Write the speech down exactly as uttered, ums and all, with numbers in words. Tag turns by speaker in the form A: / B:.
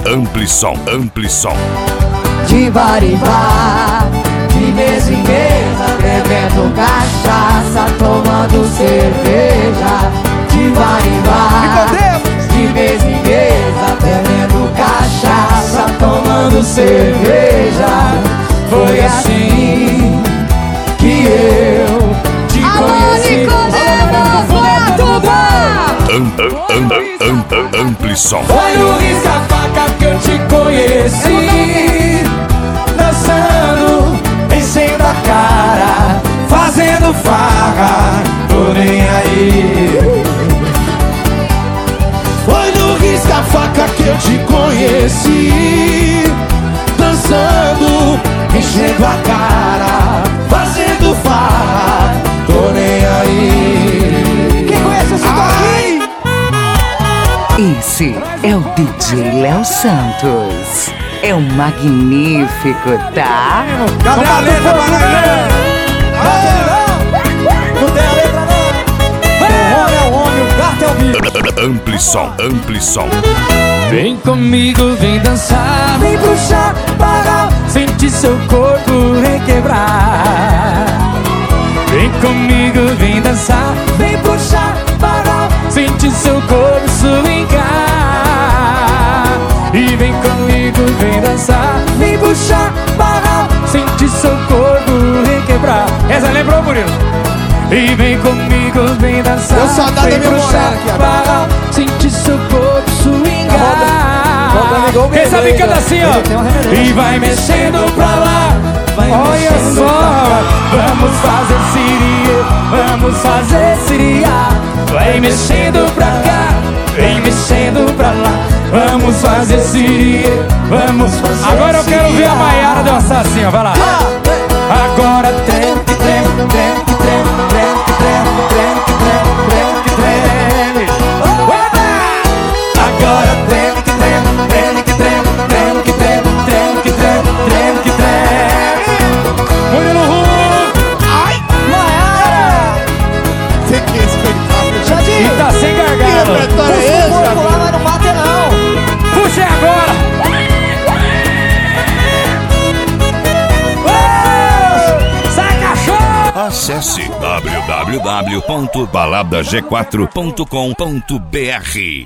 A: Ampli som, ampli som.
B: De bar em bar, de mesa em mesa, bebendo cachaça, tomando cerveja. De bar em bar, de mesa em mesa, bebendo cachaça, tomando cerveja. Foi assim que eu te conheci.
A: Ampli som.
B: Foi no risca-faca que eu te conheci, dançando, enchendo a cara, fazendo farra, tô nem aí. Foi no risca-faca que eu te conheci, dançando, enchendo a cara, fazendo farra, tô nem aí. Quem conhece esse daqui?
C: Esse é o D J Léo Santos. É um magnífico, tá?
B: Cadê a letra, Maranhão? Não tem a letra, não. O homem é o homem, o gato é o bicho.
A: Ampli som, ampli som.
B: Vem comigo, vem dançar, vem puxar, parar, sente seu corpo requebrar. Vem comigo, vem dançar, vem puxar, parar, sente seu corpo swingar. E vem comigo, vem dançar, vem puxar, parar, sente seu corpo requebrar. Essa lembrou, Murilo? E vem comigo, vem dançar,
D: eu só dá
B: vem
D: da minha
B: puxar,
D: mulher aqui,
B: parar, sente seu corpo swingar. Quem sabe canta assim, ó. E vai mexendo pra lá, vai olha só, vamos fazer siria, vamos fazer siria. Vai mexendo pra cá, vem mexendo pra lá, vamos fazer siria, vamos fazer. Agora eu quero ver a Maiara dançar assim, ó, vai lá. Agora treme, treme, treme, treme, treme, treme, treme, treme, treme, treme. Agora treme, que treme, treme, que treme, treme, que treme, treme, que treme, treme, que treme. Murilo Huck. Ai, Maiara.
D: Tem que respeitar.
B: E tá sem gargalo.
D: Puxa o
B: corpo lá, mas não bate não. Puxa agora.
A: Acesse w w w ponto balada g quatro ponto com ponto b r.